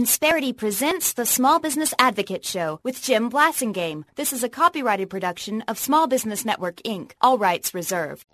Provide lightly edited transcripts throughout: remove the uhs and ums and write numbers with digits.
Insperity presents the Small Business Advocate Show with Jim Blasingame. This is a copyrighted production of Small Business Network, Inc. All rights reserved.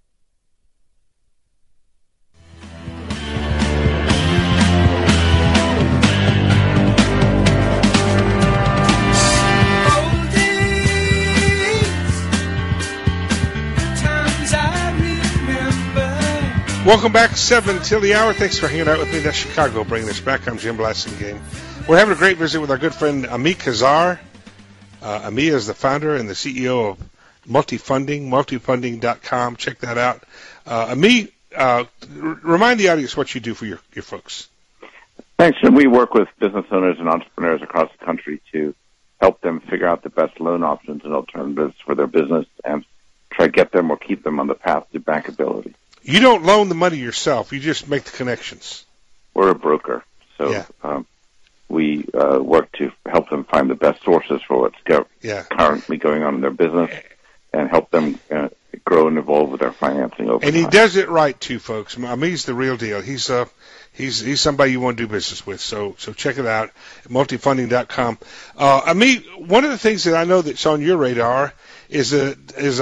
Welcome back, 7 till the hour. Thanks for hanging out with me. That's Chicago bringing us back. I'm Jim Blasingame. We're having a great visit with our good friend Ami Kassar. Ami is the founder and the CEO of multifunding.com. Check that out. Ami, remind the audience what you do for your folks. Thanks, Jim. We work with business owners and entrepreneurs across the country to help them figure out the best loan options and alternatives for their business and try to get them or keep them on the path to bankability. You don't loan the money yourself. You just make the connections. We're a broker, so we work to help them find the best sources for what's currently going on in their business and help them grow and evolve with their financing over time. And he does it right, too, folks. I mean, he's the real deal. He's somebody you want to do business with. So check it out at multifunding.com. I mean, one of the things that I know that's on your radar is the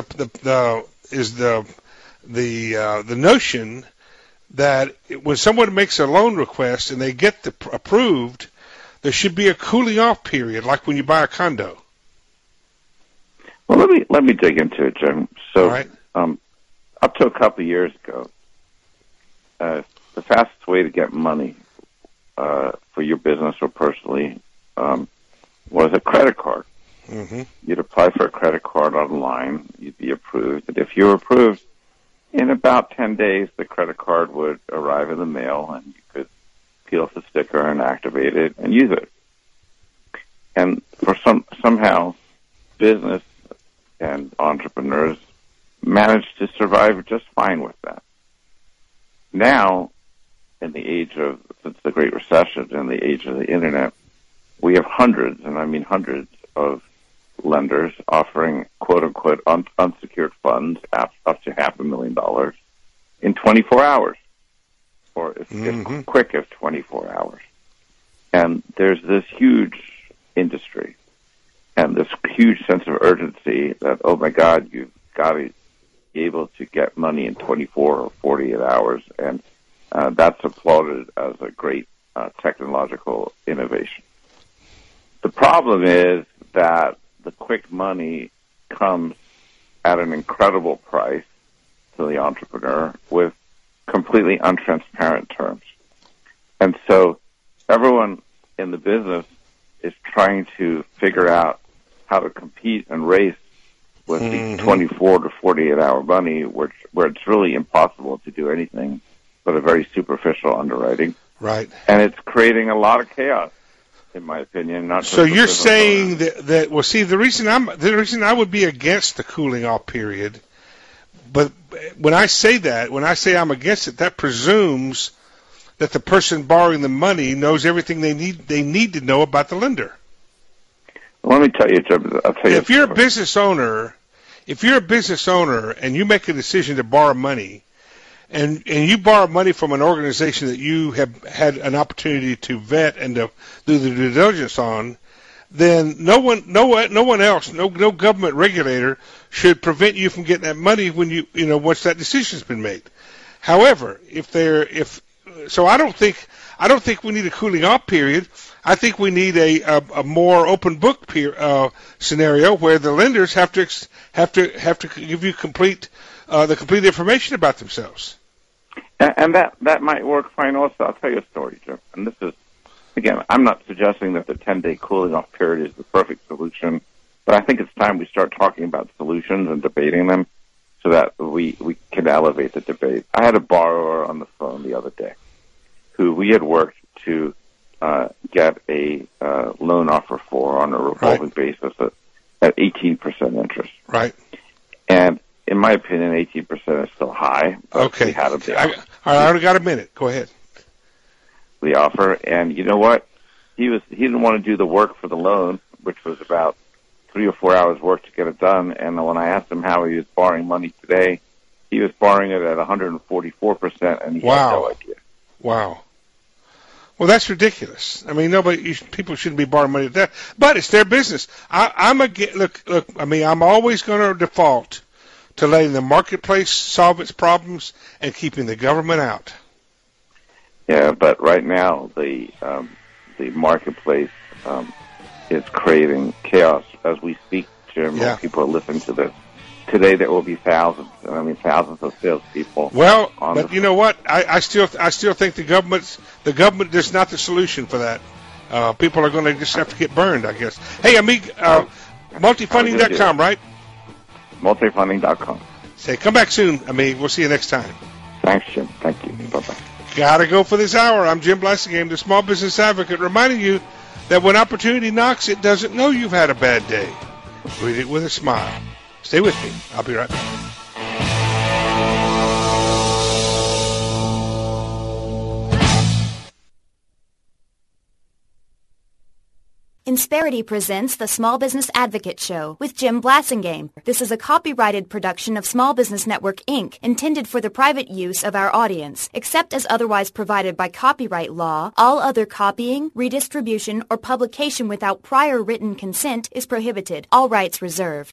notion that when someone makes a loan request and they get approved, there should be a cooling off period, like when you buy a condo. Well, let me dig into it, Jim. So, right. Up to a couple of years ago, the fastest way to get money for your business or personally was a credit card. Mm-hmm. You'd apply for a credit card online. You'd be approved. And if you were approved, in about 10 days, the credit card would arrive in the mail, and you could peel off the sticker and activate it and use it. And for somehow, business and entrepreneurs managed to survive just fine with that. Now, in the age of, since the Great Recession and the age of the Internet, we have hundreds, and I mean hundreds, of lenders offering quote-unquote unsecured funds up to $500,000 in 24 hours, or as quick as 24 hours. And there's this huge industry and this huge sense of urgency that, oh my God, you've got to be able to get money in 24 or 48 hours, and that's applauded as a great technological innovation. The problem is that the quick money comes at an incredible price to the entrepreneur with completely untransparent terms. And so everyone in the business is trying to figure out how to compete and race with the 24 to 48 hour money, where it's really impossible to do anything but a very superficial underwriting. Right. And it's creating a lot of chaos, in my opinion. Not so you're saying that well, see, the reason I would be against the cooling off period, but when I say I'm against it, that presumes that the person borrowing the money knows everything they need to know about the lender. Well, let me tell you, Jim, if you're a business owner and you make a decision to borrow money, and you borrow money from an organization that you have had an opportunity to vet and to do the due diligence on, then no one else, no government regulator should prevent you from getting that money when once that decision's been made. However, so I don't think we need a cooling off period. I think we need a more open book scenario where the lenders have to give you the complete information about themselves. And that might work fine also. I'll tell you a story, Jim. And this is, again, I'm not suggesting that the 10-day cooling off period is the perfect solution, but I think it's time we start talking about solutions and debating them so that we can elevate the debate. I had a borrower on the phone the other day who we had worked to get a loan offer for on a revolving basis at 18% interest. Right. And in my opinion, 18% is still high. Okay. I already got a minute. Go ahead. The offer, and you know what? He didn't want to do the work for the loan, which was about 3 or 4 hours work to get it done. And when I asked him how he was borrowing money today, he was borrowing it at 144%, and he had no idea. Wow. Well, that's ridiculous. I mean, people shouldn't be borrowing money at that, but it's their business. Look. I mean, I'm always going to default to letting the marketplace solve its problems and keeping the government out. Yeah, but right now the marketplace is creating chaos as we speak, Jim. Yeah. People are listening to this. Today there will be thousands of salespeople. Well, but you know what? I still think the government is not the solution for that. People are going to just have to get burned, I guess. Hey, multifunding.com, right? Multifunding.com. Say, come back soon. We'll see you next time. Thanks, Jim. Thank you. Bye-bye. Gotta go for this hour. I'm Jim Blasingame, the Small Business Advocate, reminding you that when opportunity knocks, it doesn't know you've had a bad day. Greet it with a smile. Stay with me. I'll be right back. Insperity presents the Small Business Advocate Show with Jim Blasingame. This is a copyrighted production of Small Business Network, Inc., intended for the private use of our audience. Except as otherwise provided by copyright law, all other copying, redistribution, or publication without prior written consent is prohibited. All rights reserved.